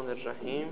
الرحمن الرحیم.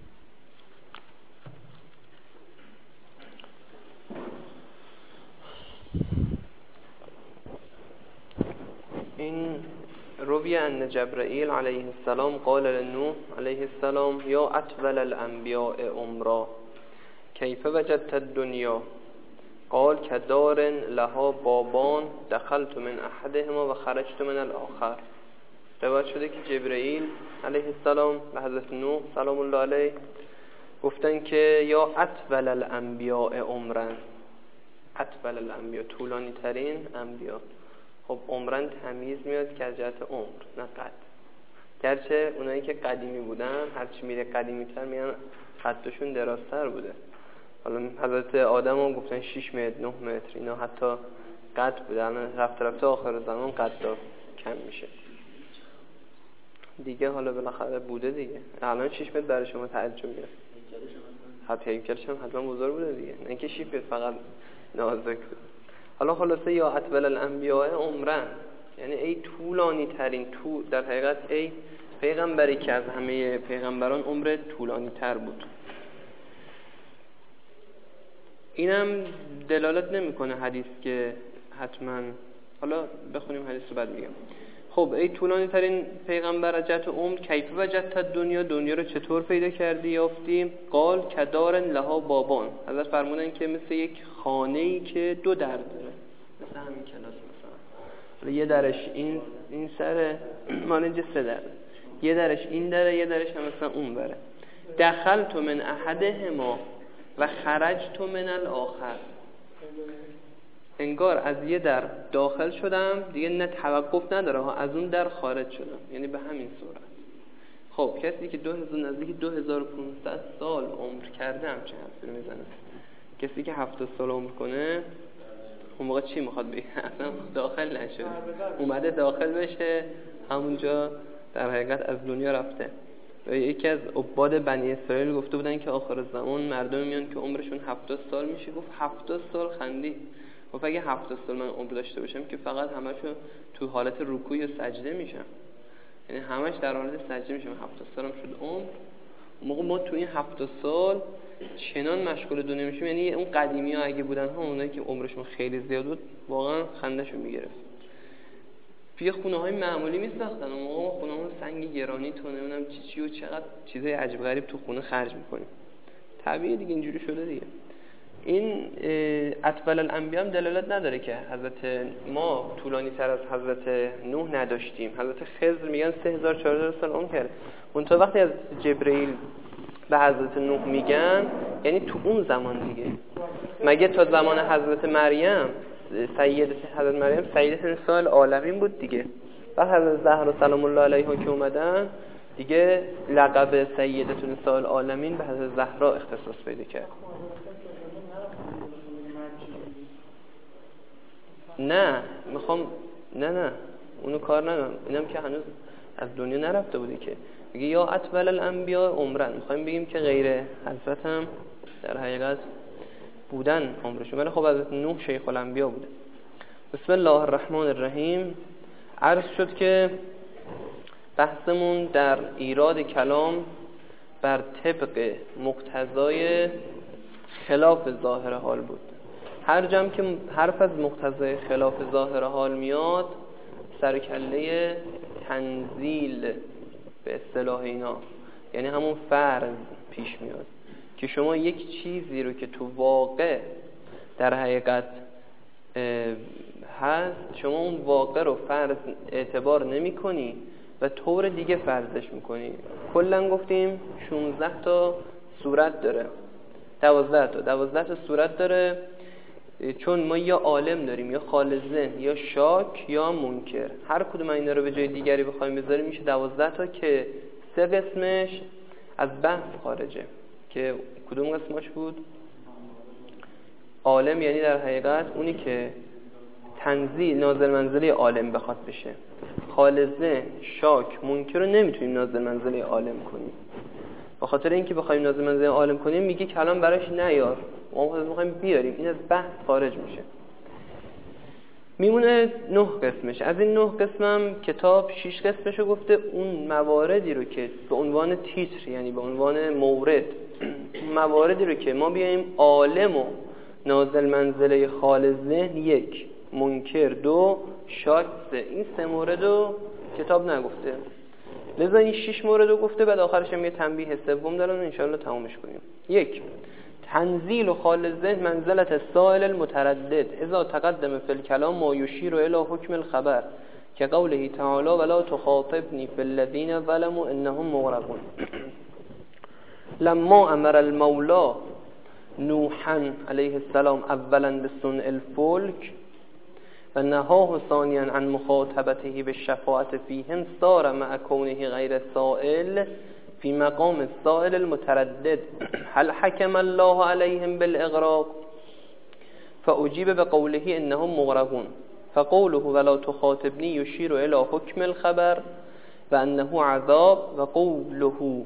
این روی ان جبرائیل علیه السلام قال لنوح علیه السلام یا اطول الانبیاء عمرا کیف وجدت الدنیا قال کدار لها بابان دخلت من احدهما و خرجت من الاخر. روایت شده که جبرائیل علیه السلام به حضرت نوح سلام الله علیه گفتن که یا اطول الانبیاء عمرن، اطول الانبیاء طولانی ترین انبیاء. خب عمرن تمیز میاد که از جهت عمر نه قد، گرچه اونایی که قدیمی بودن هرچی میره قدیمی تر میان قدشون درازتر بوده. حالا حضرت آدم هم گفتن 6 متر 9 متر اینا حتی قد بوده، الان رفته آخر زمان قدر کم میشه دیگه. حالا بالاخره بوده دیگه، الان 6 متر برای شما تعجب میاد، حتی هیکلش هم حتما بزرگ بوده دیگه، نه اینکه 6 متر فقط نازک بود. حالا خلاصه یا اطول الانبیاء عمرن یعنی ای طولانی ترین، در حقیقت ای پیغمبری که از همه پیغمبران عمر طولانی تر بود. اینم دلالت نمیکنه حدیث که حتما، حالا بخونیم حدیث رو بعد میگم. خب ای طولانی ترین پیغمبر از جهت عمر کیف وجدت دنیا رو چطور پیدا کردی یافتی؟ قال کدار لها بابان. حضرت فرمودن که مثل یک خانه‌ای که 2 در داره، مثل همین کلاس مثلا یه درش این سره مال اینجا 3 در، یه درش این دره یه درش هم مثلا اون بره. دخلت من احدهما و خرجت من الاخر. انگار از یه در داخل شدم دیگه نه توقف نداره ها، از اون در خارج شدم، یعنی به همین صورت. خب کسی که نزدیک 2500 سال عمر کرده همچه حرفی رو میزنه. کسی که 70 سال عمر کنه اون موقع چی میخواد بگه؟ اصلا داخل نشده، اومده داخل بشه همونجا در حقیقت از دنیا رفته. و یکی از عباد بنی اسرائیل گفته بودن که آخر زمان مردم میان که عمرشون 70 سال میشه. گفت 70 سال خندی. گفت اگه 70 سال من عمر داشته باشم که فقط همشون تو حالت رکوع و سجده میشم، یعنی همش در حالت سجده میشم. 70 سالم شد عمر. موقع ما تو این 70 سال چنان مشغول دنیا میشیم، یعنی اون قدیمی ها اگه بودن ها، اونایی که عمرشون خیلی زیاد بود واقعا خندهشون میگرفت. توی خونه‌های معمولی میساختن، اون موقع خونه‌مون سنگ گرانی تو نمیدونم چی و چقدر چیزای عجیب غریب تو خونه خرج میکنیم. طبیعیه دیگه، اینجوری شده دیگه. این اطول الانبیاء هم دلالت نداره که حضرت ما طولانی تر از حضرت نوح نداشتیم. حضرت خضر میگن 3400 سال عمر کرده. اون تا وقتی از جبرائیل به حضرت نوح میگن یعنی تو اون زمان دیگه. مگه تا زمان حضرت مریم حضرت مریم سیدة نساء العالمین بود دیگه. بعد حضرت زهرا سلام الله علیها که اومدن دیگه لقب سیدة نساء العالمین به حضرت زهرا اختصاص پیدا کرد. نه اونو کار ندارم، اینم که هنوز از دنیا نرفته بودی که میگه یا اطول الانبیاء عمرن. میخوایم بگیم که غیر حضرت هم در حقیقت بودن عمرشون، ولی خب حضرت نوح شیخ الانبیاء بوده. بسم الله الرحمن الرحیم. عرض شد که بحثمون در ایراد کلام بر طبق مقتضای خلاف ظاهر حال بود. هر جمع که حرف از مقتضای خلاف ظاهر حال میاد سرکله تنزیل به اصطلاح اینا، یعنی همون فرض پیش میاد که شما یک چیزی رو که تو واقع در حقیقت هست شما اون واقع رو فرض اعتبار نمی کنی و طور دیگه فرضش میکنی. کلن گفتیم 16 تا صورت داره، 12 تا صورت داره، چون ما یا عالم داریم یا خالص یا شاک یا منکر. هر کدوم اینا رو به جای دیگری بخوایم بذاریم میشه 12 تا که 3 قسمش از بحث خارجه. که کدوم قسمش بود؟ عالم یعنی در حقیقت اونی که تنزیل نازل منزله عالم بخواد بشه. خالصه، شاک، منکر رو نمیتونیم نازل منزله عالم کنیم. به خاطر اینکه بخوایم نازل منزله عالم کنیم میگه کلام براش نیار، ما میخوایم بیاریم، این از بحث خارج میشه. میمونه 9 قسمش. از این 9 قسمم کتاب 6 قسمشو گفته. اون مواردی رو که به عنوان تیتر، یعنی به عنوان مورد، مواردی رو که ما بیایم عالم و نازل منزله خال ذهن 1، منکر 2، شاک 3، این 3 مورد رو کتاب نگفته، لذا این 6 مورد رو گفته. بعد آخرش هم یه تنبیه سوم دارن و انشاءالله تمامش کنیم. 1. تنزیل خال الذهن منزلت السائل المتردد اذا تقدم فی الكلام ما یشیر الی حکم الخبر که قوله تعالی ولا تخاطبنی فی الذین ظلموا انهم مغرقون. لما امر المولا نوحا علیه السلام اولا بصنع الفلک و نهاه ثانیا عن مخاطبته بالشفاعة فیهم صار مع کونه غیر سائل في مقام السائل المتردد هل حكم الله عليهم بالإغراق فأجيب بقوله إنهم مغرقون فقوله ولا تخاطبني يشير إلى حكم الخبر وأنه عذاب وقوله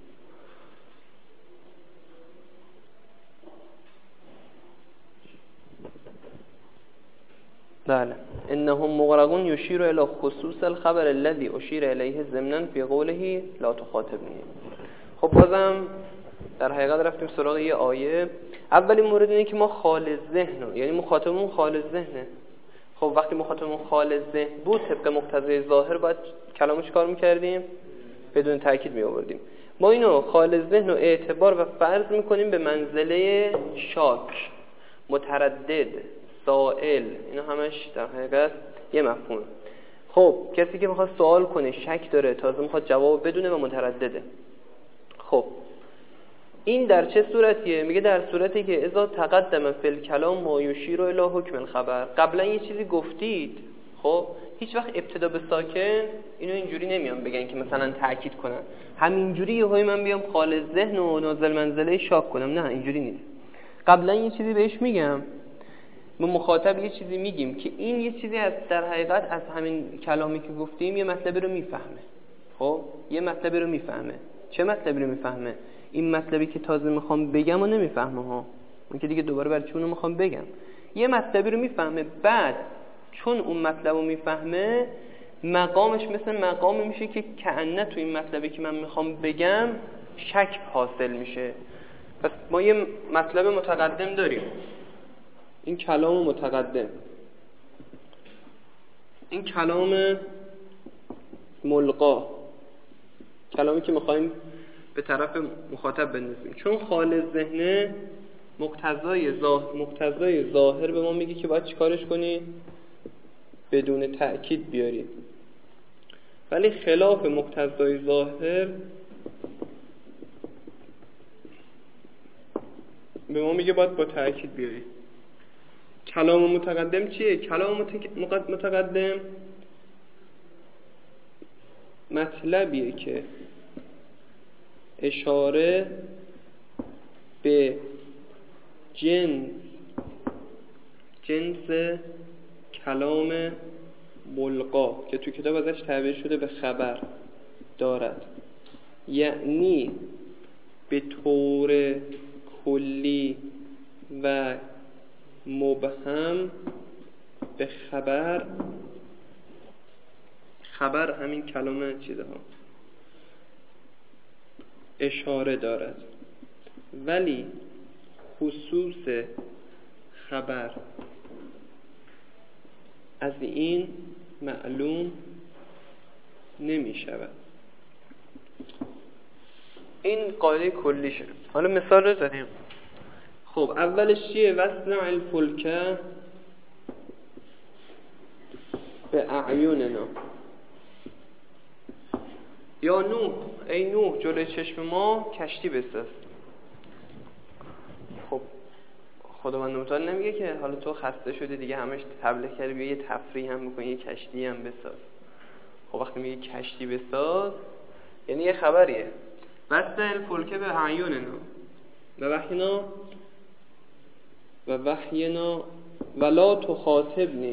بله إنهم مغرقون يشير إلى خصوص الخبر الذي أشير إليه ضمنا في قوله لا تخاطبني. خب بازم در حقیقت رفتیم سراغ یه آیه. اولین مورد اینه که ما خالص ذهن، یعنی مخاطبمون خالص ذهنه. خب وقتی مخاطبمون خالص ذهن بود طبق مقتضای ظاهر باید کلامش کار میکردیم، بدون تاکید می آوردیم. ما اینو خالص ذهن رو اعتبار و فرض میکنیم به منزله شاک، متردد، سائل. اینا همش در حقیقت یه مفهومه. خب کسی که میخواد سوال کنه، شک داره، تازه میخواد جواب بدونه و متردده. خب این در چه صورتیه؟ میگه در صورتی که اذا تقدم فی الکلام ما یشیر الی حکم الخبر. قبلا یه چیزی گفتید، خب هیچ وقت ابتدا به ساکن اینو اینجوری نمیان بگن که مثلا تاکید کنن، همینجوری یهو من بیام خالص ذهن و نازل منزله شاک کنم. نه اینجوری نیست. قبلا یه چیزی بهش میگم، ما مخاطب یه چیزی میگیم که این یه چیزی از در حقیقت از همین کلامی که گفتیم یه مطلبی رو میفهمه. خب یه مطلبی رو میفهمه. چه مطلبی رو میفهمه؟ این مطلبی که تازه میخوام بگم و نمیفهمه ها، اون که دیگه دوباره برای چون میخوام بگم. یه مطلبی رو میفهمه، بعد چون اون مطلب رو میفهمه مقامش مثل مقام میشه که کأنه تو این مطلبی که من میخوام بگم شک حاصل میشه. پس ما یه مطلب متقدم داریم، این کلام متقدم، این کلام ملقا، کلامی که میخوایم به طرف مخاطب بندازیم. چون خالص ذهنه مقتضای ظاهر به ما میگه که باید چیکارش کنی؟ بدون تأکید بیاری. ولی خلاف مقتضای ظاهر به ما میگه باید با تأکید بیاری. کلام متقدم چیه؟ کلام متقدم مطلبیه که اشاره به جنس کلام ملقا که تو کتاب ازش تعبیر شده به خبر دارد، یعنی به طور کلی و مبهم به خبر همین کلام چیزها اشاره دارد، ولی خصوص خبر از این معلوم نمی شود. این قاعده کلیشه. حالا مثال رو زدیم. خب اولش چیه؟ وصنع الفلک به اعیوننا. یا نوح، ای نوح جلوی چشم ما کشتی بساز. خب خداوند متعال نمیگه که حالا تو خسته شدی دیگه همش تبلیغ کردی بیا یه تفریح هم بکن، یه کشتی هم بساز. خب وقتی میگه کشتی بساز یعنی یه خبریه. وصنع الفلک به اعیوننا و وحینا ولا تخاطبنی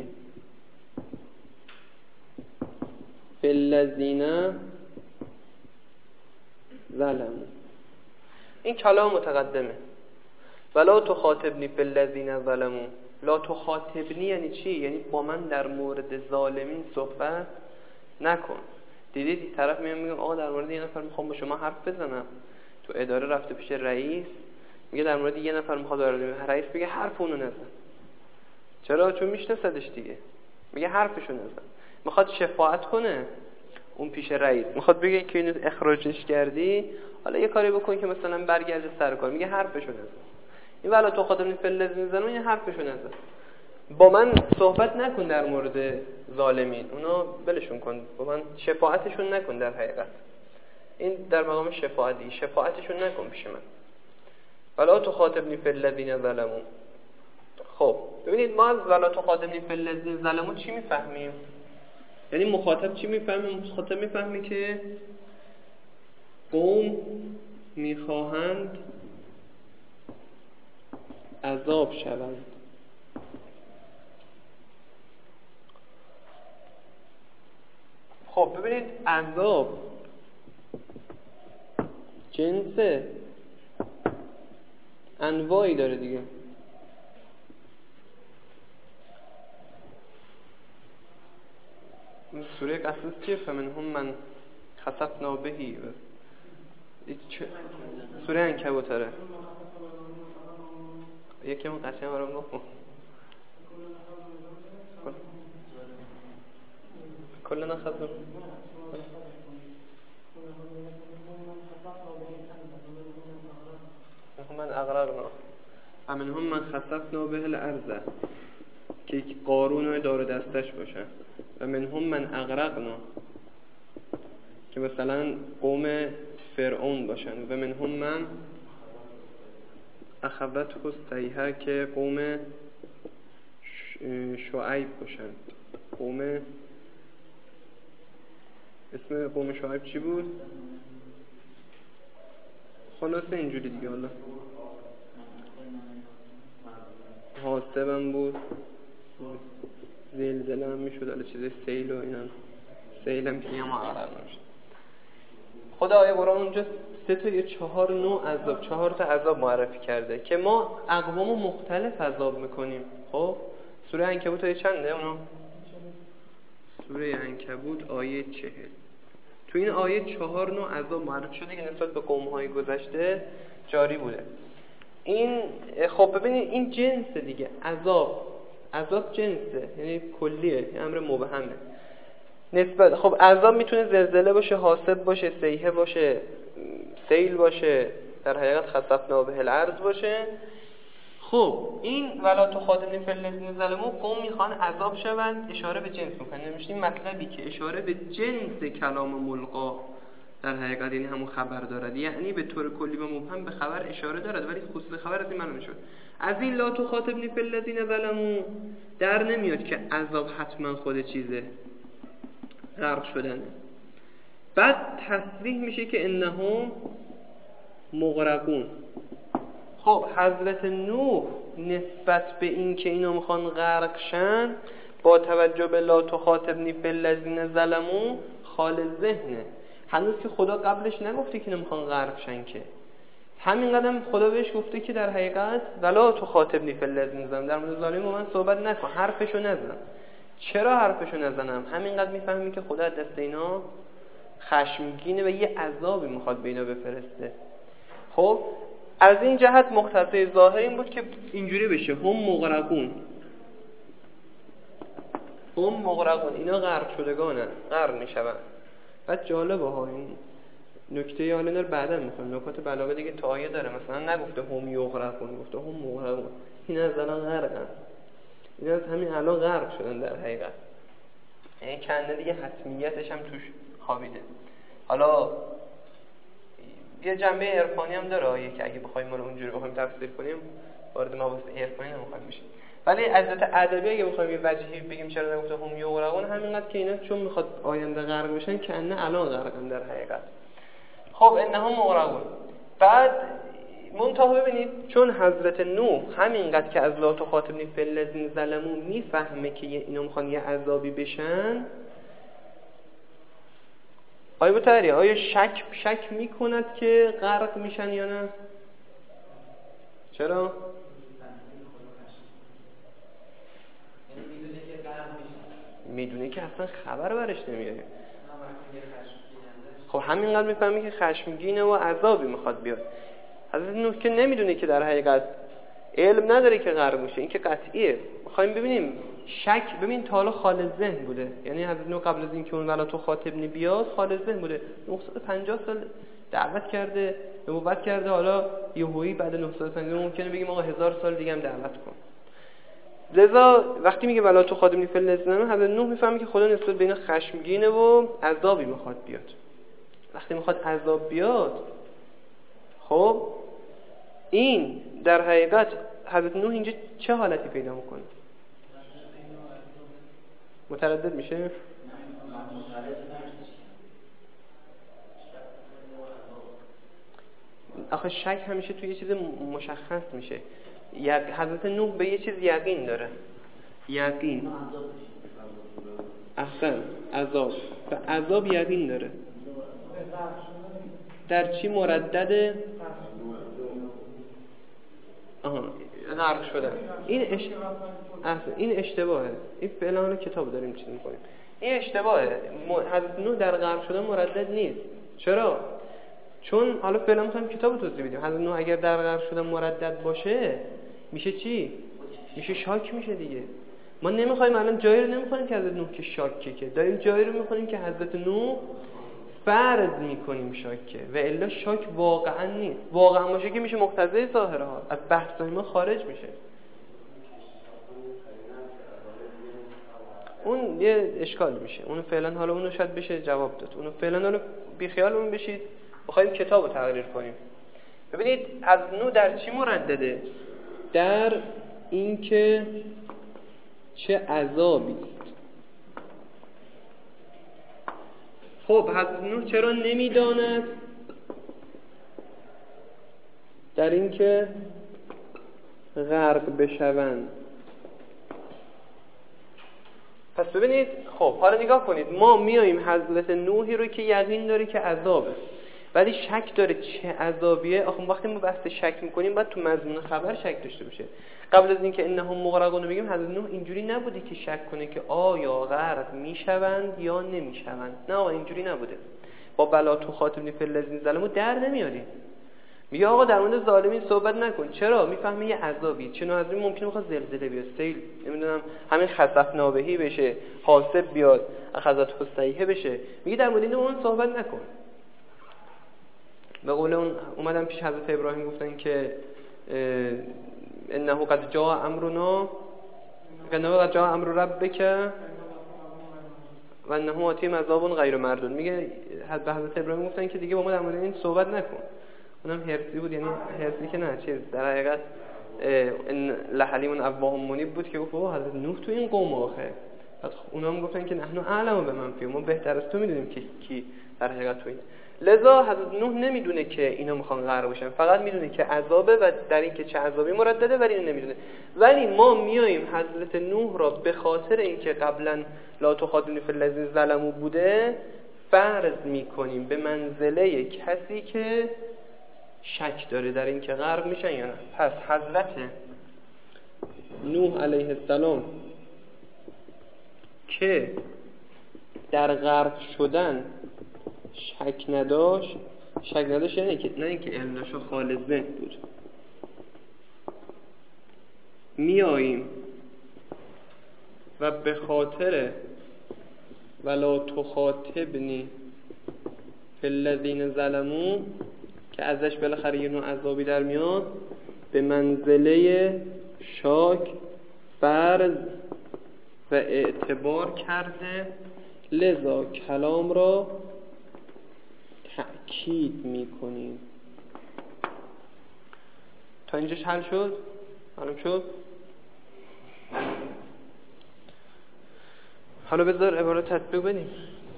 فی الذین ظلموا. این کلام متقدمه. ولا تخاطبنی فی الذین ظلموا، لا تخاطبنی یعنی چی؟ یعنی با من در مورد ظالمین صحبت نکن. دیدید طرف میگه آقا در مورد یه نفر میخوام با شما حرف بزنم، تو اداره رفته پیش رئیس میگه در مورد یه نفر میخواد رئیس بگه حرف اونو نزن. چرا؟ چون میشناسدش دیگه. میگه حرفشو نزن. میخواد شفاعت کنه اون پیش رئیس، میخواد بگه که اینو اخراجش کردی، حالا یه کاری بکن که مثلا برگرده سر کار، میگه حرفشو نزن. این ولا تو خاطر فلز میزنه، این حرفشو نزن. با من صحبت نکن در مورد ظالمین، اونا بلشون کن، با من شفاعتشون نکن. در حقیقت این در مقام شفاعتشون نکن پیش من. ولا تو خاطبنی فی الذین ظلموا. خب ببینید ما از ولا تو خاطبنی فی الذین ظلموا چی میفهمیم؟ یعنی مخاطب چی میفهمه؟ مخاطب میفهمه که قوم میخواهند عذاب شوند. خب ببینید عذاب جنس انواعی داره دیگه. سوره قصص چیه؟ فمنهم من خسفنا بهی. سوره عنکبوت. یکی من قشنگ برام گفت کلنا خسفنا من اغرقنا فمنهم من خسفنا به الارض که قارون دار دستش باشن، و منهم من اغرقنا که مثلا قوم فرعون باشن، و منهم من اخوته الصیحه که قوم شعیب باشن. قوم اسم قوم شعیب چی بود؟ خلاصه اینجوری دیگه. حالا حاسبم بود، زلزله هم میشد، حالا چیز سیل و اینا، سیل هم که یه معرض نمیشد. خدا آیه قرآن اونجا 3 یا 4 نوع عذاب، 4 تا عذاب معرفی کرده که ما اقوامو مختلف عذاب میکنیم. خب سوره عنکبوت آیه چنده اونا؟ سوره عنکبوت آیه 40. تو این آیه 4 نوع عذاب معرفی شده که نسبت به قوم‌های گذشته جاری بوده. این خب ببینید این جنس دیگه، عذاب جنسه، یعنی کلیه، یعنی امر مبهمه. نسبت خب عذاب میتونه زلزله باشه، حاسب باشه، صیحه باشه، سیل باشه، در حقیقت خسفنا به الارض باشه. خب این ولا تخاطبنی فی الذین ظلموا، قوم میخوان عذاب شوند، اشاره به جنس میکنه. نمیشتیم مطلبی که اشاره به جنس کلام ملقا در حقیقت یعنی همون خبر دارد، یعنی به طور کلی و مبهم به خبر اشاره دارد، ولی خصوص خبر از این معلوم شد. از این لا تخاطبنی فی الذین ظلموا در نمیاد که عذاب حتما خود چیزه، غرق شدنه. بعد تصریح میشه که انهم مغرقون. خب حضرت نوح نسبت به این که اینا میخوان غرق شن با توجه به لا تخاطبنی فی الذین ظلموا خال ذهنه. هنوز که خدا قبلش نگفته که اینا میخوان غرق شن، که همین قدم خدا بهش گفته که در حقیقت ولا تخاطبنی فی الذین ظلموا، در مورد ظالمین من صحبت نکن، حرفشو نزن. چرا حرفشو نزنم؟ همینقدر میفهمی که خدا دست اینا خشمگینه و یه عذابی میخواد به اینا بفرسته. خب از این جهت مقتضای ظاهر این بود که اینجوری بشه هم مغرقون، اینا غرق شدگانن، غرق میشون. بعد جالبه ها این نکته، حالا اینا رو بعدا میخونم، نکات بلاغه دیگه تا آیه داره، مثلا نگفته هم یغرقون، گفته هم مغرقون. اینا از الان غرقن، اینا از همین الان غرق شدن در حقیقت، یعنی کنده دیگه حتمیتش هم توش خوابیده. حالا یه جنبه عرفانی هم داره آیه که اگه بخوایم ما رو اونجوری بخوایم تفسیر کنیم وارد مباحث عرفانی نمیخوایم بشیم، ولی از نظر ادبی اگه بخوایم یه وجهی بگیم چرا نگفته هم یغرقون، همینقدر که اینا چون میخواد آینده غرق بشن کنه الان غرقن در حقیقت. خب انهم مغرقون. بعد منتها ببینید چون حضرت نوح همینقدر که از لا تخاطبنی فی الذین ظلموا میفهمه که اینا میخوان یه عذابی بشن، آیا شک میکند که غرق میشن یا نه؟ چرا؟ میدونه که اصلا خبر برش نمیاره. خب همینقدر میفهمی که خشمگینه و عذابی میخواد بیاد. حضرت نوح که نمیدونه که در حقیقت علم نداره که غرق میشه، این که قطعیه. میخوایم ببینیم شک. ببین تا حالا خالد ذهن بوده، یعنی حضرت نوح قبل از اینکه اون ولا تو خاطبنی بیاد خالد ذهن بوده. 950 سال دعوت کرده، نبوت کرده، حالا یهویی بعد 950 ممکنه بگیم آقا 1000 سال دیگه هم دعوت کن. لذا وقتی میگه ولا تو خاطبنی فی الذین، حضرت نوح میفهمه که خدا نسبت به اینا خشمگینه و عذابی میخواد بیاد. وقتی میخواد عذاب بیاد، خب این در حقیقت حضرت نوح اینجا چه حالتی پیدا میکنه؟ متردد میشه؟ آخه شک همیشه توی یه چیز مشخص میشه. حضرت نوح به یه چیز یقین داره. یقین. احسن. عذاب. و عذاب یقین داره. در چی مردده؟ غرق شدن. این اشتباهه. این فعلا کتاب داریم چیز میکنیم. این اشتباهه. حضرت نوح در غرق شدن مردد نیست. چرا؟ چون حالا فعلا میخوایم کتاب توضیح بدیم. حضرت نوح اگر در غرق شدن مردد باشه میشه چی؟ میشه شاک میشه دیگه. ما نمیخوایم الان جایی رو نمیخوایم که حضرت نوح که شاکه، که داریم جایی رو میخوایم که حضرت نوح فرض میکنیم شاکه و الا شاک واقعا نیست. واقعا باشه که میشه مقتضی ظاهره ها، از بحث ما خارج میشه. اون یه اشکال میشه. اونو فعلا حالا اونو شاید بشه جواب داد. اونو فعلا حالا بی خیالمون بشید. میخوایم کتابو تقریر کنیم. ببینید از نوح در چی مردده؟ در اینکه چه عذابی است. خب حضرت نوح چرا نمیداند؟ در اینکه غرق بشوند. پس ببینید خب حالا نگاه کنید، ما میاییم حضرت نوحی رو که یقین داره که عذابه ولی شک داره چه عذابیه. آخه وقتی ما بحث شک میکنیم باید تو مضمون خبر شک داشته باشه. قبل از اینکه انهم مغرقون رو بگیم حضرت نوح اینجوری نبوده که شک کنه که آیا غرق میشوند یا نمیشوند. نه اینجوری نبوده. با بلا تو خاطبنی فی الذین ظلموا در نمیاری. میگه آقا در مورد ظالمین صحبت نکن. چرا؟ میفهمه یه عذابی. چه نوع عذابی ممکنه بخواد زلزله بیاد، سیل، نمیدونم همین خسف نابهی بشه، حاسب بیاد، اخذت فسیحه بشه. میگه در مورد اون صحبت نکن. به قول اون اومدن پیش حضرت ابراهیم گفتن که انه قد جاء امرنا، انه قد جاء امر ربک و انه آتیهم عذاب غیر مردود. میگه حضرت ابراهیم گفتن که دیگه با ما در مورد این صحبت نکن. اونم هرسی بود، یعنی هرسی که نه چیز در حقیقت لحلیم اواه منیب بود که گفت حضرت نوح تو این قوم آخه. بعد اونا هم گفتن که نحن اعلم بمن فیهم، ما بهتر از تو میدونیم که کی در حقیقت تو این. لذا حضرت نوح نمیدونه که اینا میخوان غرق بشن، فقط میدونه که عذابه و در این که چه عذابی مردده ولی اینو نمیدونه. ولی ما میایم حضرت نوح را به خاطر اینکه قبلا لا تخاطبنی فی الذین ظلموا بوده فرض میکنیم به منزله کسی که شک داره در این که غرق میشن یا نه. پس حضرت نوح علیه السلام که در غرق شدن شک نداشت یعنی که نه اینکه علم داشت و خالص ذهن بود. میاییم و به خاطر ولا تخاطبنی فی الذین ظلموا که ازش بالاخره یه نوع عذابی در میاد به منزله شاک فرض و اعتبار کرده، لذا کلام را تأکید میکنیم. تا اینجاش حل شد؟ معلوم شد؟ حالا بذار عبارت تطبیق بدیم.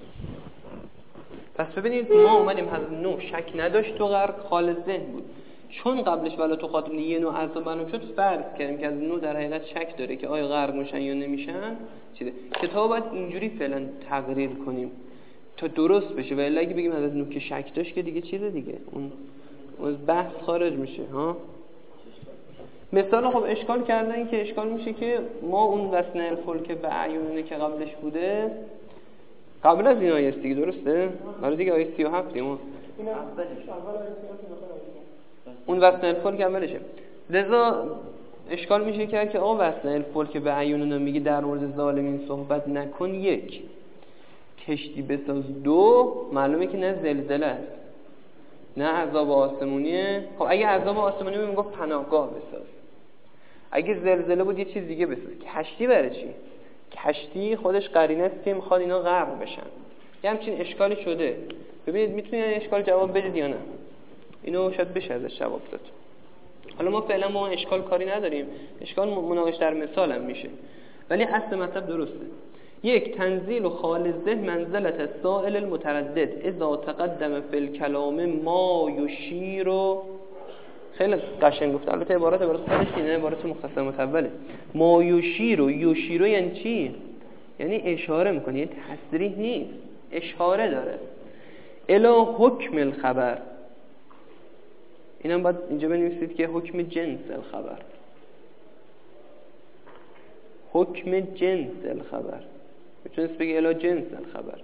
پس ببینید ما اومدیم حضرت نوح شک نداشت تو غرق، خالص ذهن بود. چون قبلش ولا تو خاطبنی یه نوع عذاب معلوم شد فرض کردیم که حضرت نوح در حقیقت شک داره که آیا غرق میشن یا نمیشن. چیه کتاب باید اینجوری فعلا تقریر کنیم تا درست بشه و الا اگه بگیم حضرت نوح که شک داشت که دیگه چیزه دیگه، اون بحث خارج میشه ها. مثال خب اشکال کردن که اشکال میشه که ما اون وسن الفلک به اعیونونه که قبلش بوده قبل از این آیه است دیگه، درسته؟ برای دیگه آیه 37 ما اون وسن الفلک اولشه. لذا اشکال میشه کرد که آقا وسن الفلک به اعیونونه میگه در مورد ظالمین صحبت نکن، یک کشتی بساز، دو معلومه که نه زلزله است نه عذاب آسمونیه. خب اگه عذاب آسمونی بود میگفت پناهگاه بساز، اگه زلزله بود یه چیز دیگه بساز. کشتی برای چی؟ کشتی خودش قرینه است که میخواد اینا غرق بشن. یه همچین اشکالی شده. ببینید میتونید این اشکال جواب بدید یا نه؟ اینو شاید بشه ازش جواب داد. حالا ما فعلا ما اشکال کاری نداریم، اشکال مناقش در مثال هم میشه، ولی اصل مطلب درسته. یک تنزیل و خالصه منزلت السائل المتردد اذا تقدم فی الکلام ما یشیر. خیلی قشنگ گفت، البته عبارت خودش اینه، عبارت مختصر متوله. ما یشیر، یشیر یعنی چی؟ یعنی اشاره میکنه، یعنی تصریح نیست، اشاره داره. الی حکم الخبر، اینم باید اینجا بنویسید که حکم جنس الخبر، حکم جنس الخبر. میتونست بگی الی جنس الخبر،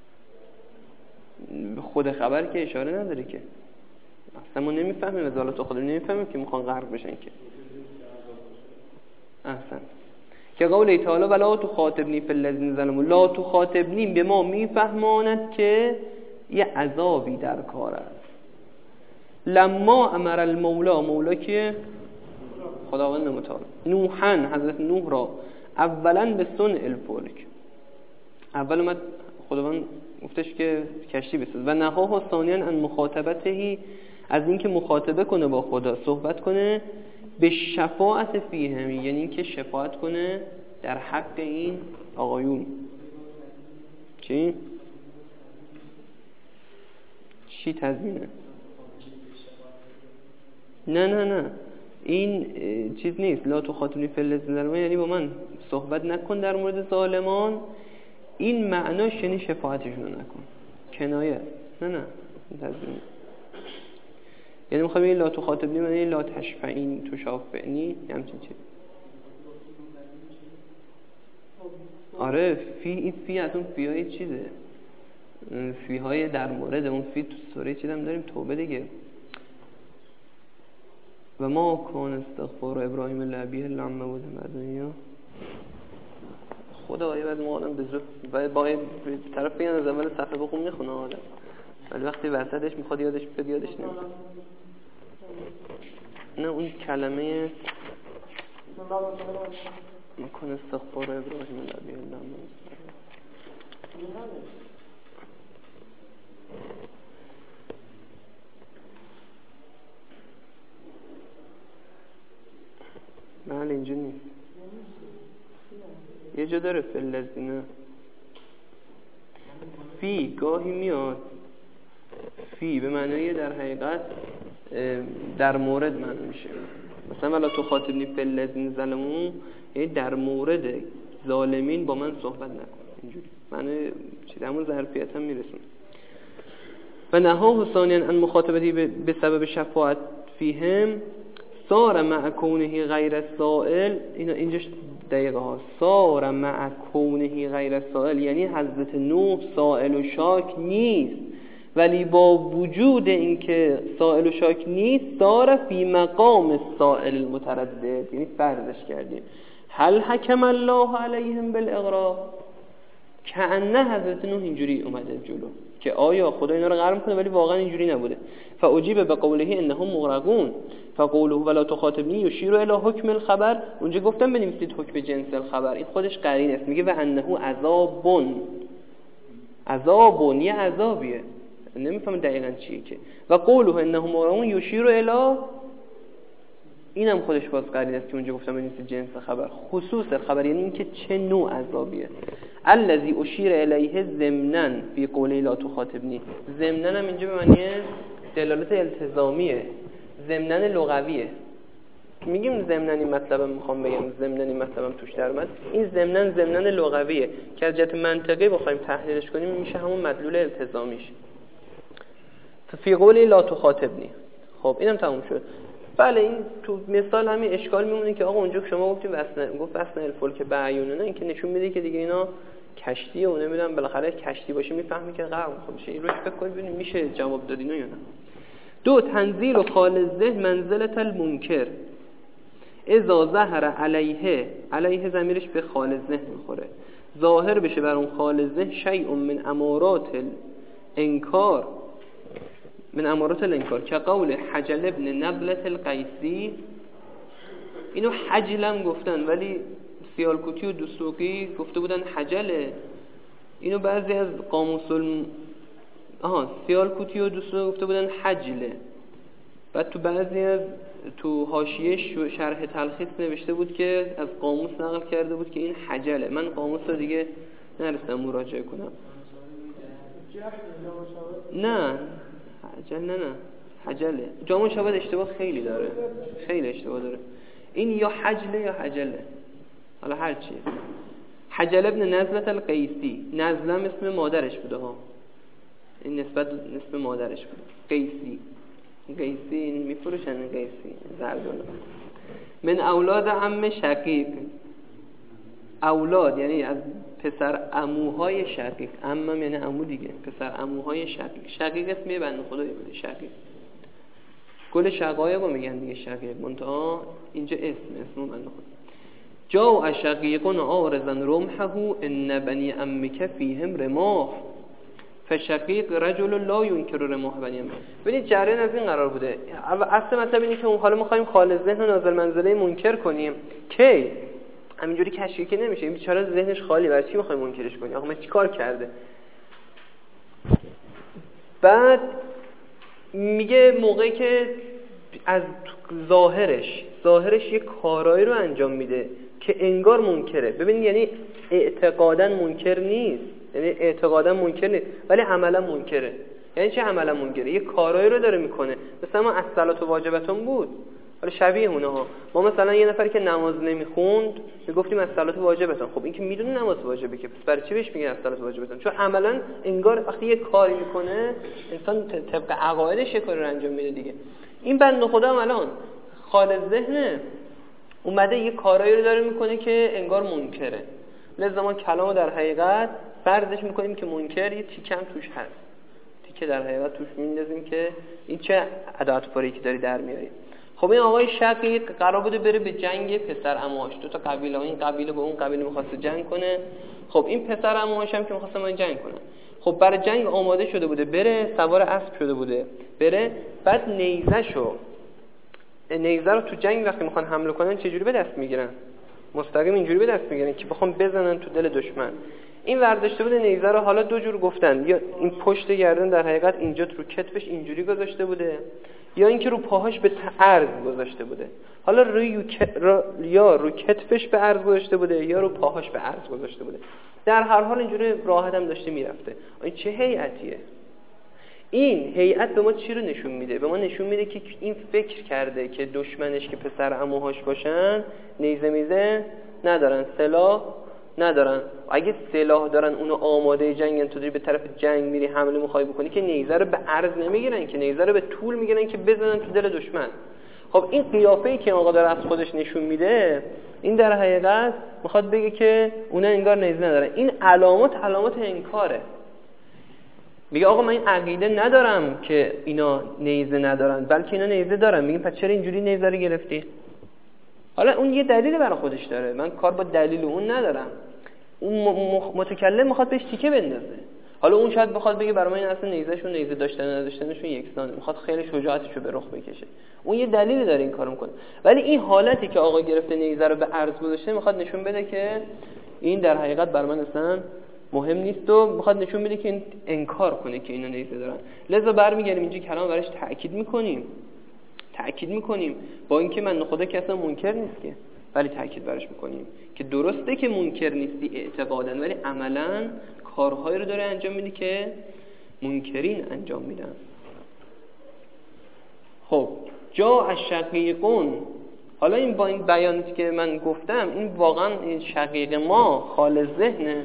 خود خبر که اشاره نداره که، اصلا ما نمیفهمیم، از حالات خودمون نمیفهمیم که میخوان غرق بشن که. احسن. که قول تعالی ولا تخاطبنی فی الذین ظلموا، لا تخاطبنی به ما میفهماند که یه عذابی در کار است. لما امر المولا، مولا که خداوند متعال، نوحن حضرت نوح را اولا به صنع الفلک، اول اومد خداوند گفتش که کشتی بساز، و نهاه ثانیاً ان مخاطبته، از اینکه مخاطبه کنه با خدا، صحبت کنه، به شفاعت فیهم، یعنی اینکه شفاعت کنه در حق این آقایون. چی تضمینه؟ نه این چیز نیست. لا تخاطبنی فی الذین ظلموا یعنی با من صحبت نکن در مورد ظالمان، این معناش یعنی شفاعتشون نکن، کنایه. نه تضمینه. یعنی میخوام این لا تخاطبنی معنی لا تشفعین تشافعنی همچین چیز. آره فی از اون فیهای چیزه، فیهای در مورد اون فی تو سوره چیزم داریم، توبه دیگه. و ما کان استغفار ابراهیم لابیه لعمه بود مدنیا. خدا باید ما آدم بزرگ با طرف بیان از اول صفحه بخون میخونه آدم، ولی وقتی وسطش میخواد یادش نمیاد. نه اون کلمه کن استغفار ابراهیم لابیه لعمه بله اینجا نیست، یه جا داره فی الذین، فی گاهی میاد، فی به معنی در حقیقت در مورد معنی میشه. مثلا ولا تخاطبنی فی الذین ظلموا یعنی در مورد ظالمین با من صحبت نکن، اینجوری معنی چیز همون ظرفیت هم میرسونه. و نهاه ثانیاً ان مخاطبتی به سبب شفاعت فیهم صار مع کونه غیر السائل، اینجاش دقیقه ها، صار مع کونه غیر السائل یعنی حضرت نوح سائل و شاک نیست، ولی با وجود اینکه سائل و شاک نیست صار فی مقام السائل المتردد، یعنی فرضش کردیم هل حکم الله علیهم بالاغراق، کأنه حضرت نوح اینجوری اومده جلو که آیا خدا اینا رو غرق کنه، ولی واقعا اینجوری نبوده. فاجیب بقوله انهم مغرقون فقوله ولا تخاطبنی یشیر الی حکم الخبر، اونجا گفتم بنویسید حکم جنس الخبر، این خودش قرین است، میگه و انه عذابون یه عذابیه، نمیفهم دقیقاً چیه که. و قوله انهم مغرقون یشیر الی، اینم خودش باز قرین است که اونجا گفتم بنویسید جنس خبر، خصوص خبر، یعنی اینکه چه نوع عذابیه. الذی اشیر الیه ضمناً فی قوله لا تخاطبنی، ضمناً هم اینجا به معنی دلالت التزامیه، ضمناً لغویه. میگیم ضمناً این مطلبم میخوام بگم، ضمناً این مطلبم توش در اومد، این ضمناً لغویه که از جهت منطقی بخوایم تحلیلش کنیم میشه همون مدلول التزامیش. فی قوله لا تخاطبنی. خب اینم تموم شد. بله این تو مثال همین اشکال میمونه که آقا اونجا شما گفتیم وسن الفلک بعیونونه، این که نشون میده که دیگه اینا کشتیه و نمیدونم بالاخره کشتی باشه میفهمی که غرق میشه. این روش فکر کنید ببینید میشه جواب داد اینو یا نه. 2 تنزیل و خال الذهن منزلة المنکر اذا ظهر علیه ضمیرش به خال الذهن میخوره، ظاهر بشه بر اون خال الذهن شیء من امارات الانکار که قول حجل ابن نبلة القیسی. اینو حجلم گفتن ولی سیالکوتی و دسوقی گفته بودن حجله. اینو بعضی از سیالکوتی و دسوقی گفته بودن حجله. بعد تو بعضی از تو حاشیه شرح تلخیص نوشته بود که از قاموس نقل کرده بود که این حجله. من قاموس رو دیگه نرسیدم مراجعه کنم. نه حجله. جامع شباد اشتباه خیلی داره، خیلی اشتباه داره. این یا حجله یا حجله، حالا هر چیه. حجل ابن نزلة القیسی، نزلم اسم مادرش بوده ها، این نسبت اسم مادرش بوده. قیسی میفروشن، قیسی زردونه. من اولاد عم شقیق، اولاد یعنی از پسر عموهای شقیق، عمم یعنی عمو دیگه، پسر عموهای شقیق. شقیق اسمی بنده خدایی بوده، شقیق. گل شقایق رو میگن دیگه شقیق، منتها اینجا اسم بنده خدا. جاء الشقیق عارضا رمحه ان بنی عمک فیهم رماح فشقیق رجل لا ينکر رماح بنی عمک. ببینید جریان از این قرار بوده. اصل مطلب اینه که اون حالا می‌خوایم خالص ذهن و نازل منزله منکر کنیم که همینجوری کشفی که نمیشه. این بیچاره ذهنش خالی، برای چی می‌خوایم منکرش کنیم؟ آخه من چیکار کرده؟ بعد میگه موقعی که از ظاهرش یک کارایی رو انجام میده که انگار منکره. ببینید یعنی اعتقادا منکر نیست، ولی عملا منکره. یعنی چه عملا منکره؟ یک کارایی رو داره میکنه. مثلا ما الصلات واجبتون بود، حالا شبیه اونها. ما مثلا یه نفری که نماز نمیخوند میگفتیم الصلات واجبتون. خب این که میدونه نماز واجبه که، پس برای چی بهش میگن الصلات واجبتون؟ چون عملا انگار وقتی یک کاری میکنه انسان طبق عقایدش یه کاری رو انجام میده دیگه. این بنده خدا هم الان خالص ذهنه، اومده یه کارایی رو داره میکنه که انگار منکره. لذا ما کلامو در حقیقت فرضش میکنیم که منکر، یه تیکم توش هست، تیکه در حقیقت توش میندازیم که این چه ادعات فاری که داری در میاری. خب این آقای شقیق قرار بوده بره به جنگ پسر عموهاش. دو تا قبیله، این قبیله با اون قبیله می‌خواسته جنگ کنه. خب این پسر عموهاش هم که می‌خواستن با جنگ کنن. خب برای جنگ آماده شده بوده، بره سوار اسب شده بوده، بره. بعد نیزه رو تو جنگ وقتی میخوان حمله کنن چجوری به دست میگیرن؟ مستقیم اینجوری به دست میگیرن که بخوام بزنن تو دل دشمن. این ورداشته بوده نیزه رو، حالا دو جور گفتن، یا این پشت گردن در حقیقت اینجا رو کتفش اینجوری گذاشته بوده، یا اینکه رو پاهاش به عرض گذاشته بوده. حالا یا رو کتفش به عرض گذاشته بوده یا رو پاهاش به عرض گذاشته بوده. در هر حال اینجوری راحت هم داشته میرفته. این چه هیئتیه؟ این هیئت به ما چی رو نشون میده؟ به ما نشون میده که این فکر کرده که دشمنش که پسر عموهاش باشن نیزه میزه ندارن، سلاح ندارن. اگه سلاح دارن اونو آماده جنگن، تو داری به طرف جنگ میری حمله میخوای بکنی که نیزه رو به عرض نمیگیرن، که نیزه رو به طول میگیرن که بزنن تو دل دشمن. خب این قیافه‌ای که آقا داره از خودش نشون میده، این در حقیقت میخواد بگه که اونا انگار نیزه ندارن. این علامات انکاره. میگه آقا من این عقیده ندارم که اینا نیزه ندارن، بلکه اینا نیزه دارن. میگیم پس چرا اینجوری نیزه رو گرفتی؟ حالا اون یه دلیل برای خودش داره، من کار با دلیل اون ندارم. اون متکلم میخواد بهش تیکه بندازه. حالا اون شاید بخواد بگه برای من این اصلا نیزهشون نیزه داشتن نداشتنشون یکسانه، میخواد خیلی شجاعتشو به رخ بکشه. اون یه دلیلی داره این کارو میکنه. ولی این حالتی که آقا گرفته نیزه رو به عرض گذاشته میخواد نشون بده که این در حقیقت برای من اصلا مهم نیست و میخواد نشون بده که این انکار کنه که اینا نیزه دارن. لذا برمیگردیم اینجا کلام براش تأکید میکنیم با اینکه من خدا که اصلا منکر نیست که، ولی تأکید براش میکنیم که درسته که منکر نیستی اعتقادا، ولی عملا کارهایی رو داره انجام میده که منکرین انجام میدن. خب جا الشقیقون، حالا این با این بیانی که من گفتم، این واقعا این شقیق ما خالص ذهنه،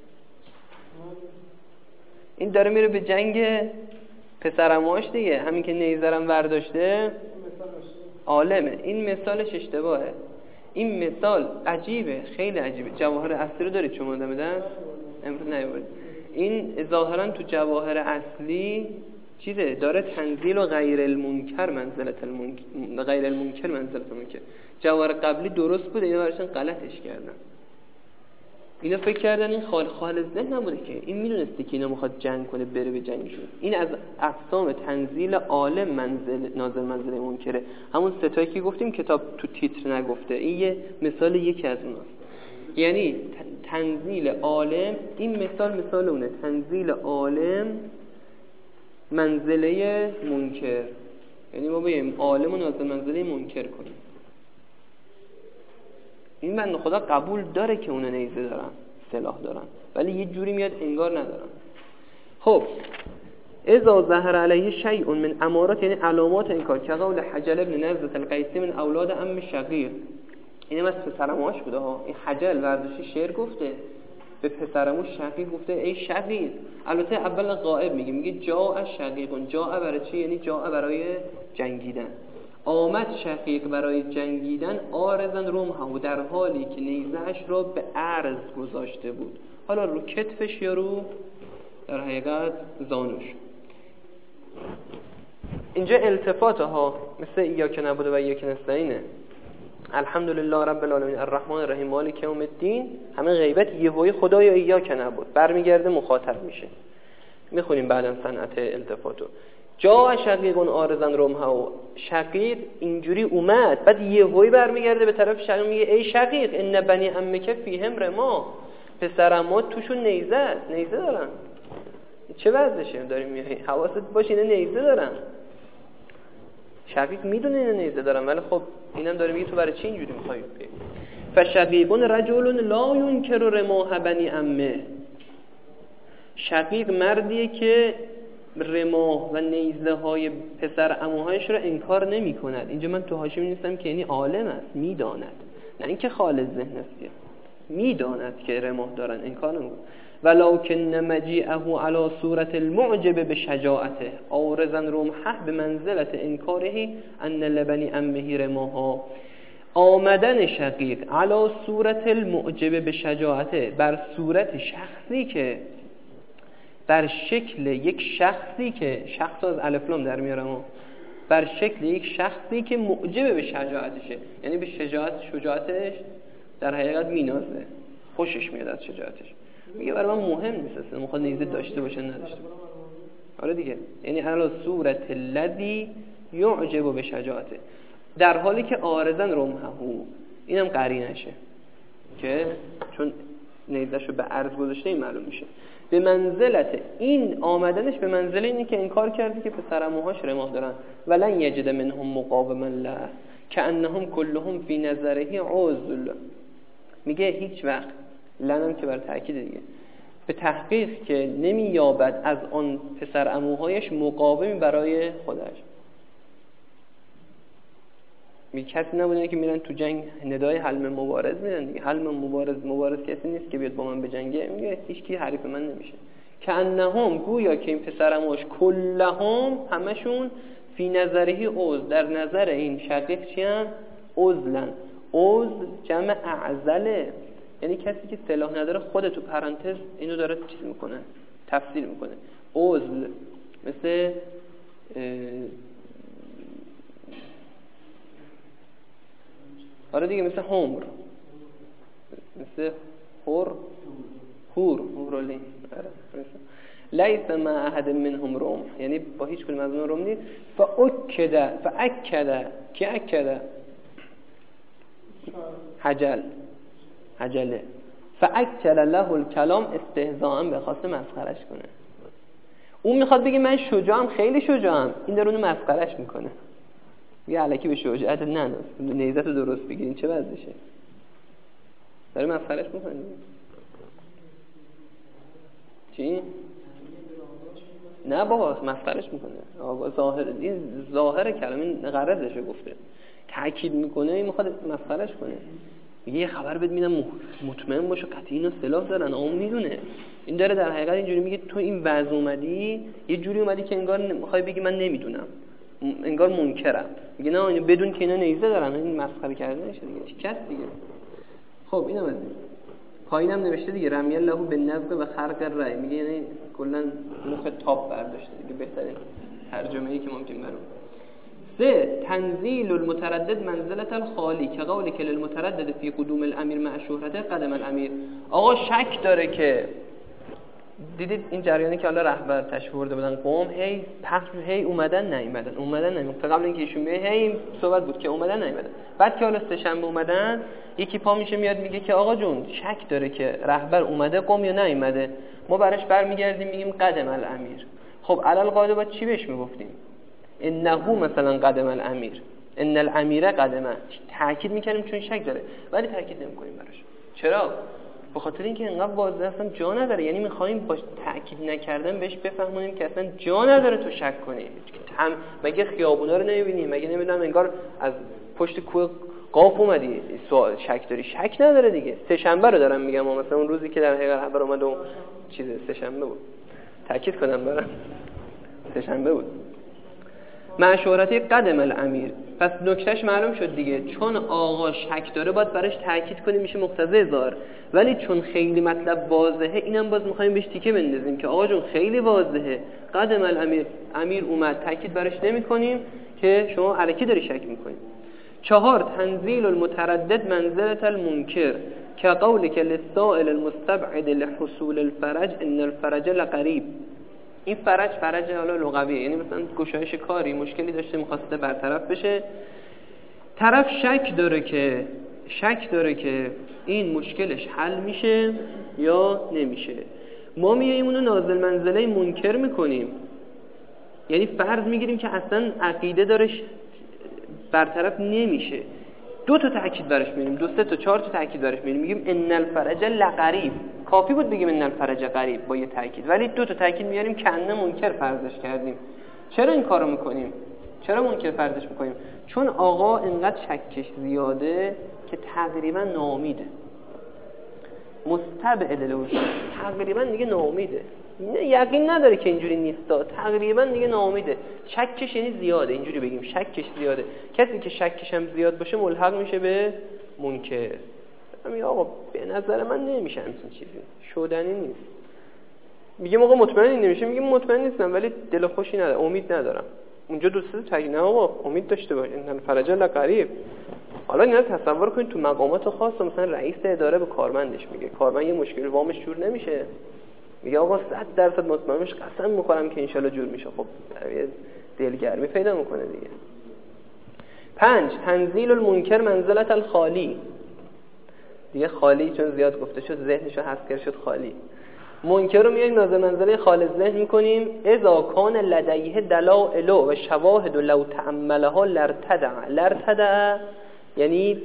این داره میره به جنگ پسرماش دیگه، همین که نیزرم ورداشته. عالمه. این مثالش اشتباهه. این مثال عجیبه، خیلی عجیبه. جواهر اصلی رو دارید شما دادن؟ امروز نیاورید. این ظاهرا تو جواهر اصلی چیزه، داره تنزیل و غیر المنکر منزلت المنکر. جواهر قبلی درست بوده، اینا براشون غلطش کردن. اینا فکر کردن این خالص ذهن نبوده که این میدونسته که اینا میخواد جنگ کنه، بره به جنگ شد. این از اقسام تنزیل عالم نازل منزل منکره. همون ستایی که گفتیم کتاب تو تیتر نگفته. این یه مثال یکی از اوناست. یعنی تنزیل عالم، این مثال اونه، تنزیل عالم منزله منکر. یعنی ما بگیم عالم رو نازل منزله منکر کنیم. این بنده خدا قبول داره که اون نیزه دارن، سلاح دارن، ولی یه جوری میاد انگار ندارن. خب اذا ظهر علیه شیء من امارات، یعنی علامات انکار، که قول حجل ابن نزلة القیسی من اولاد ام شقیق. این از پسرماش بوده ها. این حجل ورداشی شعر گفته به پسرموش شقیق، گفته ای شقیق. البته اول غائب میگه جاء شقیق. جاء برای چی؟ یعنی جاء برای جنگیدن. آمد شقیق برای جنگیدن، آرزن رمحه، در حالی که نیزه‌اش را به عرض گذاشته بود. حالا رو کتفش یا رو در حقیقت زانوش. اینجا التفات ها مثل ایاک نعبد و ایاک نستعینه. الحمدلله رب العالمین الرحمن الرحیم مالک یوم الدین. همه غیبت یهویی خدایا ایاک نعبد برمیگرده مخاطب میشه. میخونیم بعداً صنعت التفاتو. جا شقیق آرزن رمحه، و شقیق اینجوری اومد، بعد یهویی برمیگرده به طرف شقیق میگه ای شقیق ان بنی عمک فیهم رما، پسرعمو توشون نیزه دارن. چه وضعشه داریم میگه؟ حواست باشه اینا نیزه دارن. شقیق میدونه اینا نیزه دارن، ولی خب اینم داره میگه تو برای چی اینجوری میخوای بگی؟ فشقیق رجل لا ينكر رماح بنی عمه. شقیق مردیه که رماح و نیزه های پسر عموهایش رو انکار نمی کند. اینجا من تو حاشیه می‌نویسم که یعنی عالم است، میداند، نه اینکه خالص ذهن است، میداند که رماح دارن، انکار نمی‌کنه. ولکن مجیئه علی صورت المعجب بشجاعته آرزا رمحه بمنزلت انکاره ان لبنی امه رماها. آمدن شقیق علی صورت المعجب بشجاعته، بر صورت شخصی که، بر شکل یک شخصی که، شخص از الف لام در میارم، بر شکل یک شخصی که معجب به شجاعتشه، یعنی به شجاعتش در حقیقت مینازه، خوشش میاد از شجاعتش. میگه برای من مهم نیست اصلا میخواد نیزه داشته باشه نداشته باشه. آره دیگه، یعنی علی صورت الذی یعجب به شجاعته، در حالی که آرزن رمحه، اینم قرینشه که چون نیزه‌شو به عرض گذاشته این معلوم میشه. به منزلت، این آمدنش به منزله اینه که انکار کرده که پسرعموهاش رماح دارن. ولن یجد منهم مقاوما له کانهم كلهم فی نظره عزل. میگه هیچ وقت، لنم که بر تاکید دیگه، به تحقیق که نمییابد از آن پسرعموهایش مقاومی برای خودش. میگه کسی نبودن که میرن تو جنگ ندای حلم مبارز میدن دیگه. حلم مبارز کسی نیست که بیاد با من بجنگه. میگه هیچ کی حریف من نمیشه. که انهم، گویا که این پسرموش کلهم، همشون فی نظرهی عزل، در نظر این شقیق چی هم؟ عزلن. عزل جمع اعزله، یعنی کسی که سلاح نداره خود تو پرانتز اینو داره چیز میکنه، تفسیر میکنه. عزل مثل آره دیگه، مثل همر، مثل هورولین. لیس ما احد منهم رمح، یعنی با هیچ کدوم از اون رمح نیست. فاکد کی اکد؟ حجله. فاکد له الکلام استهزاء، به خاطر مسخرش کنه. اون میخواد بگه من شجاعم، خیلی شجاعم، این داره اونو مسخرش میکنه. یه الکی به شجاعت نناز، نیزت رو درست بگیرین چه وضعشه؟ داره مسخرش میکنه. چی؟ نه بابا مسخرش میکنه. آقا ظاهر کلام این غرضشه، گفته تاکید میکنه، این میخواد مسخرش کنه. میگه یه خبر بهت میدم مطمئن باش، قطعی اینو سلاح دارن، اون میدونه. این داره در حقیقت اینجوری میگه تو این وضع اومدی، یه جوری اومدی که انگار میخوای بگی من نمیدونم، انگار منکرم، میگه نه اینو بدون که اینا نیزه دارن، این مسخره کردن نشه دیگه، شکست دیگه. خب اینم از این. پایینم نوشته دیگه رمی الله بالنزغ و خرق الرأی، میگه یعنی کلا مخ تاپ برداشته دیگه، بهترین ترجمه‌ای که ممکن برام. 3 تنزیل المتردد منزلة الخالی که قولی که للمتردد فی قدوم الامیر مع شهرته قدم الامیر. آقا شک داره که دیدید این جریانی که حالا رهبر تشریف برده بودن قوم هی پخش هی اومدن تا قبل اینکه ایشون بیاد هی صحبت بود که اومدن نیومدن. بعد که حالا سه شنبه اومدن یکی پا میشه میاد میگه که آقا جون شک داره که رهبر اومده قوم یا نیومده، ما براش برمیگردیم میگیم قدم الامیر. خب علل قاعده باید چی بهش میگفتیم؟ انه مثلا قدم الامیر، ان الامیر قدمه، تاکید میکنیم چون شک داره، ولی تاکید نمیکنیم براش. چرا؟ به خاطر اینکه انقدر واضحه اصلا جا نداره، یعنی میخوایم با تاکید نکردن بهش بفهمونیم که اصلا جا نداره تو شک کنی. مگه خیابونا رو نمیبینی؟ مگه نمیدونم انگار از پشت کوه قاف اومدی سوال شک داری؟ شک نداره دیگه. سه شنبه رو دارم میگم، مثلا اون روزی که در حقیقت رهبر اومد و چیز سه شنبه بود، تاکید کنم برام سه شنبه بود. معشورتی قدم الامیر، پس نکتهش معلوم شد دیگه، چون آقا شک داره باید براش تاکید کنیم میشه مقتضی ظاهر، ولی چون خیلی مطلب واضحه اینم باز میخوایم بهش تیکه بندازیم که آقا جون خیلی واضحه قدم الامیر، امیر اومد، تاکید براش نمیکنیم که شما الکی داری شک میکنیم. 4 تنزیل المتردد منزلة المنکر که قولی که للسائل المستبعد لحصول الفرج ان الفرج لقریب. این فرج حالا لغویه، یعنی مثلا گشایش کاری مشکلی داشته می‌خواسته برطرف بشه، طرف شک داره که این مشکلش حل میشه یا نمیشه، ما میایم اونو نازل منزله منکر میکنیم، یعنی فرض میگیریم که اصلا عقیده دارش برطرف نمیشه، 2 تا تاکید برش میاریم، 2 3 تا 4 تا تاکید برش میاریم، میگیم ان الفرج لقریب. کافی بود بگیم ان الفرج قریب با یه تاکید، ولی 2 تا تاکید میاریم که انه منکر فرضش کردیم. چرا این کارو میکنیم؟ چرا منکر فرضش میکنیم؟ چون آقا انقدر شکش زیاده که تقریبا ناامیده، مستبعد الوجود، تقریبا دیگه ناامیده، یقین نداره که اینجوری نیستا، تقریبا دیگه ناامیده. شکش یعنی زیاده، اینجوری بگیم شکش زیاده. کسی که شکش هم زیاد باشه ملحق میشه به منکر. میگه آقا به نظر من نمیشه همچین چیزی، شدنی نیست. میگه آقا مطمئنی نمیشه، میگه مطمئن نیستم ولی دل خوشی ندارم، امید ندارم. اونجا دوسته تاکید نه آقا امید داشته باش، ان الفرج لقریب. حالا اینا تصور کنید تو مقامات خاص، مثلا رئیس اداره به کارمندش میگه کارمند یه مشکلی وامش جور نمیشه، میگه آقا 100% مطمئنش قسم میخورم که انشالله جور میشه. خب دلگرمی پیدا میکنه دیگه. 5 تنزیل المنکر منزلة الخالی، دیگه خالی چون زیاد گفته شد ذهنشو حذف کرد شد خالی. منکر رو میایم نازل منزله خالص ذهن میکنیم. اذا کان لدیه دلائل و شواهد لو تأملها لرتدع یعنی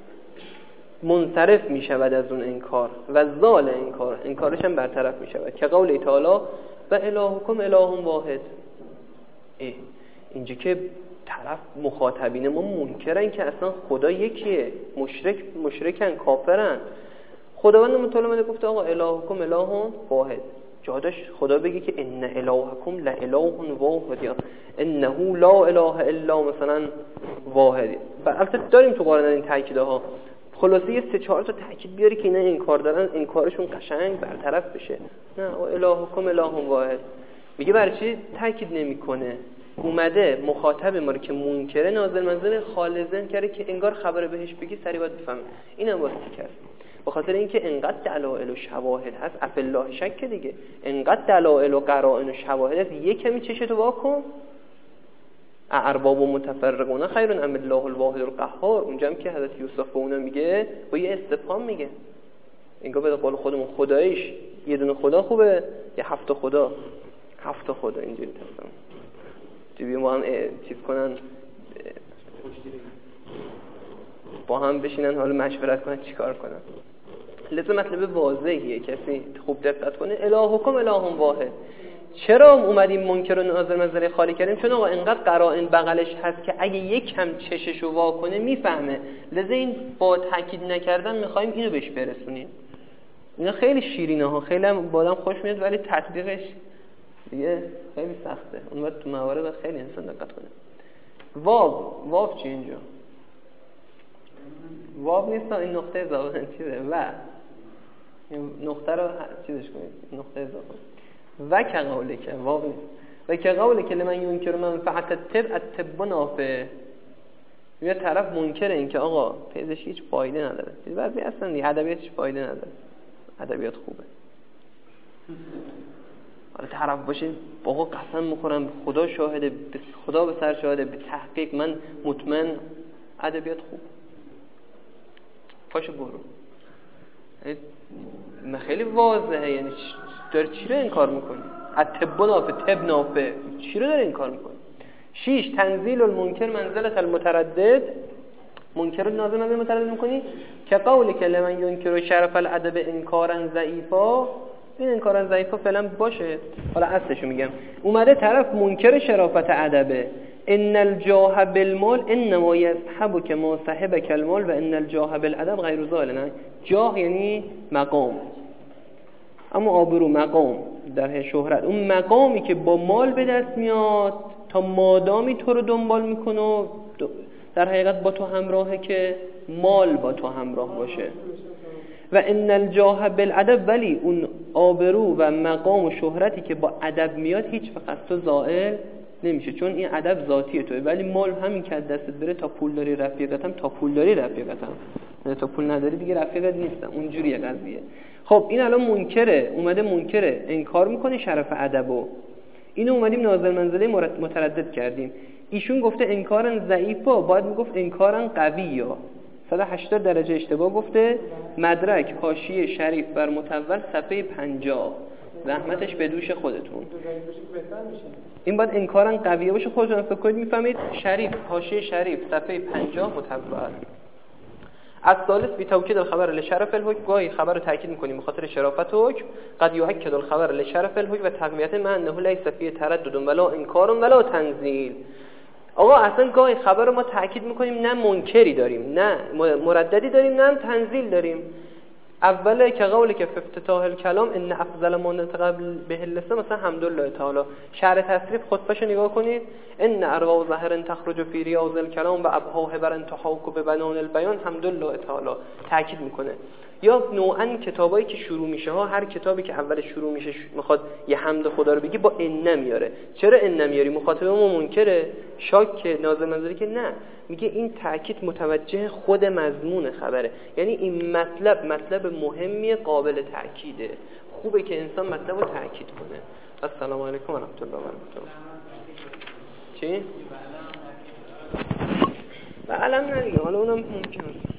منصرف میشود از اون انکار و زال انکارش هم برطرف میشود، که قول تعالی و الهکم اله واحد. اینجا که طرف مخاطبین ما منکرن که اصلا خدا یکیه، مشرکن، کافرن. خداوند متعال گفته آقا الهکم اله واحد، جادش خدا بگه که ان الهکم لاله واحد یا انه لا اله الا مثلا واحد. البته داریم تو قرآن این تاکیدها، خلاصه یه 3-4 تا تاکید بیاری که اینا انکار دارن، انکارشون قشنگ برطرف بشه. نه الهکم اله واحد میگه برای چی تاکید نمیکنه؟ اومده مخاطب ما رو که منکره نازل منزل خالصن کرده که انگار خبر بهش بگی سریع باید بفهمه. اینم واسه کرد به خاطر اینکه انقدر دلائل و شواهد هست، اف الله شک دیگه، انقدر دلائل و قرائن و شواهد هست، یه کمی چشتو واکن. ارباب و متفرقون خیرون ام الله الواحد القهار. اونجا هم که حضرت یوسف به اونا میگه با یه استفهام میگه، انگار به قول خودمون خداییش یه دونه خدا خوبه یا 7 خدا؟ 7 خدا اینجوری تصمیم جوی ما هم چیز کنن، با هم بشینن حالا مشورت کنن چیکار کنن. لازم مطلب واضحیه، کسی خوب دقت کنه. الهکم اله واحد. چرا اومدیم منکر و نازل منزله خالی کردیم؟ چون آقا انقدر قرائن بغلش هست که اگه یک کم چششو وا کنه میفهمه. لذا این با تاکید نکردن میخوایم اینو بهش برسونیم. اینا خیلی شیرینه ها، خیلی هم با آدم خوش میاد، ولی تطبیقش دیگه خیلی سخته. اون وقت تو موارد خیلی انسان دقت کنه. واو چی اینجا؟ واو نیست، این نقطه اضافه چیزه و این نقطه رو چیزش کنید، نقطه اضافه و که قوله که واو نیست و که قوله که لمن ینکر منفعت الطب نافع. یه طرف منکره این که آقا پزشکی هیچ فایده نداره، بعضی اصلا ادبیات هیچ فایده نداره، ادبیات خوبه. حالا طرف باشه آقا قسم میخورم خدا شاهده، خدا به سر شاهده، به تحقیق من مطمئن ادبیات خوب. پاشو برو. خیلی واضحه، یعنی داری چی رو انکار میکنی؟ الطب نافع، طب نافع، چی رو داری انکار میکنی؟ 6 تنزیل المنکر منزلت المتردد، منکر رو نازل منزل متردد میکنی که قولی که لمن ینکر شرف الادب انکارا ضعیفا. این انکارا ضعیفا فعلا باشه، حالا اصلشو میگم. اومده طرف منکر شرافت ادبه، ان الجاه بالمال انما يصحبك ما صحبك المال و ان الجاه بالادب غیر ذلك. جاه یعنی مقام، اما آبرو مقام در شهرت، اون مقامی که با مال به دست میاد تا مادامی تو رو دنبال میکنه در حقیقت با تو همراهه که مال با تو همراه باشه. و ان الجاه بالادب، ولی اون آبرو و مقام و شهرتی که با ادب میاد هیچ وقت تو زائل نمیشه، چون این ادب ذاتی توئه. ولی مال همین که از دستت بره، تا پول داری رفیقتم، تا پول داری رفیقتم، تا پول نداری دیگه رفیقت نیستم. اونجوریه قضیه. خب این الان منکره، اومده منکره، انکار میکنه شرف ادبو. اینو اومدیم نازل منزله متردد کردیم. ایشون گفته انکارن ضعیفا، باید میگفت انکارن قویا. 180 درجه اشتباه گفته. مدرک حاشیه شریف بر متول صفحه 50. زحمتش به دوش خودتون. این باید انکارن قویه باشه، خودتون فکر کنید میفهمید. شریف حاشیه شریف صفحه 50 متول. از ثالث بی توکید الخبر لشرف الحکم، گاهی خبر رو تاکید می‌کنیم به خاطر شرافت حکم. قد یؤکد الخبر لشرف الحکم و تقویت ما انه لیس فیه تردد ولا انکار ولا تنزیل. آقا اصلا گاهی خبر رو ما تاکید می‌کنیم، نه منکری داریم، نه مرددی داریم، نه تنزیل داریم. اوله که قولی که افتتاح الکلام ان افضل ما نتقبل به اللسان، مثلا حمدالله تعالی. شرح تصریف خطبهشو نگاه کنید، ان اروا ظاهر تخرج فی ریاض الکلام و ابها بر انتحاک به بنان البیان، حمدالله تعالی تاکید میکنه. یا نوعا کتابایی که شروع میشه ها، هر کتابی که اولش شروع میشه میخواد یه حمد خدا رو بگی، با ان میاره. چرا ان میاری؟ مخاطب ما منکره، شاک، نازل منزلی که نه، میگه این تاکید متوجه خود مضمون خبره، یعنی این مطلب مهمی قابل تاکیده. خوبه که انسان مطلب رو تاکید کنه. السلام علیکم و رحمت الله و برکاته. چی؟ و علم ندیگه، حالا اونم ممکنه.